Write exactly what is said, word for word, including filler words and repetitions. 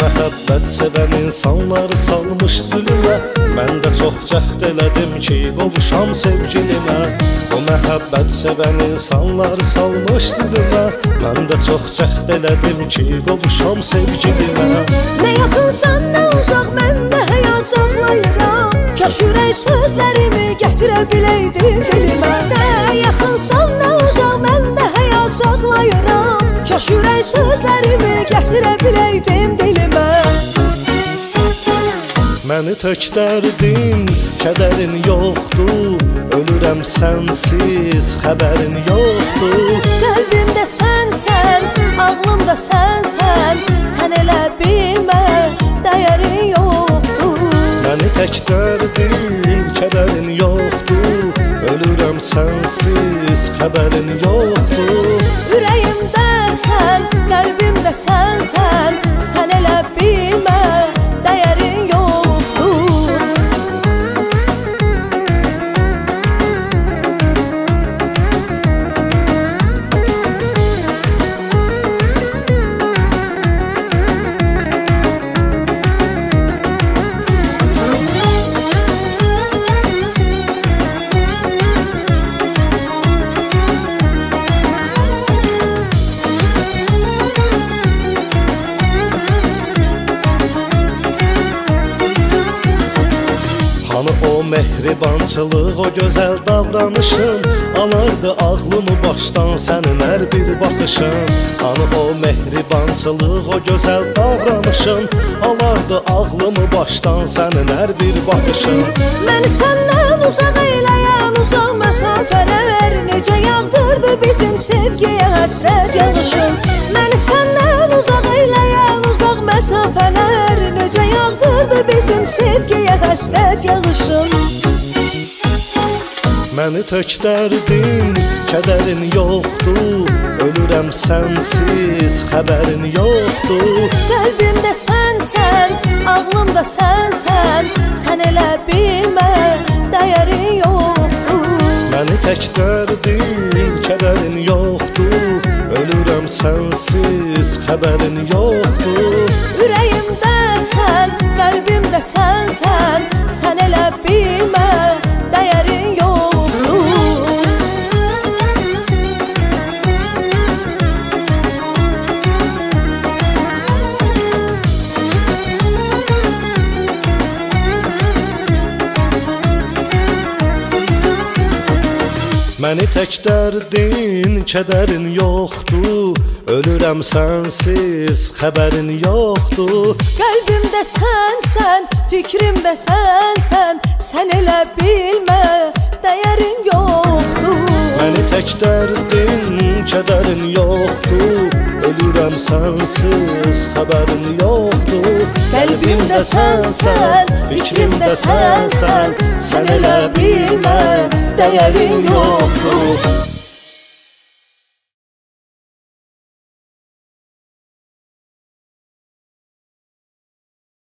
məhəbbət sevən insanları salmış zülmə. Mən də çox cəhd elədim ki, qovuşam sevgilimə. Bu məhəbbət sevən insanları salmış zülmə. Mən də çox cəhd elədim ki, qovuşam sevgilimə. Nə yaxınsan, nə uzaq, mən də həyat saxlayıram. Kaş ürək sözlərimi gətirə biləydim dilimə. Nə yaxınsan, nə uzaq, mən də həyat saxlayıram. Kaş ürək sözlərimi gətirə biləydim dilimə. Məni tək dərdin, kədərin yoxdur. Ölürəm sənsiz, xəbərin yoxdur. Qəlbimdə sənsən, ağlımda sənsən. Sən elə bilmə, dəyərin yoxdur. Məni tək dərdin, kədərin yoxdur. Ölürəm sənsiz, xəbərin yoxdur. Ürəyimdə sən, qəlbimdə sənsən. Sən elə bilmə, dəyərin yoxdur. Hanı o mehribançılıq, o gözəl davranışın. Alardı ağlımı başdan sənin hər bir baxışın. Hanı o mehribançılıq, o gözəl davranışın. Alardı ağlımı başdan sənin hər bir baxışın. Məni səndən uzaq eyləyən uzaq məsafələr. Necə yağdırdı bizim sevgiyə həsrət yağışın. Məni səndən uzaq eyləyən uzaq məsafələr. Necə yağdırdı bizim sevgiyə həsrət yağışın. Məni tək dərdin, kədərin yoxdur. Ölürəm sənsiz, xəbərin yoxdur. Qəlbimdə sənsən, ağlımda sənsən. Sən elə bilmə, dəyərin yoxdur. Məni tək dərdin, kədərin yoxdur. Ölürəm sənsiz, xəbərin yoxdur. Ürəyimdə sən, qəlbimdə sənsən. Sən elə bilmə, dəyərin yoxdur. Məni tək dərdin, kədərin yoxdur. Ölürəm sənsiz, xəbərin yoxdur. Qəlbimdə sənsən, fikrimdə sənsən. Sən elə bilmə, dəyərin yoxdur. Məni tək dərdin, kədərin yoxdur. Ölürəm sənsiz, xəbərin yoxdur. Qəlbimdə sənsən, fikrimdə sənsən. Sən elə bilmə, dəyərin yoxdur.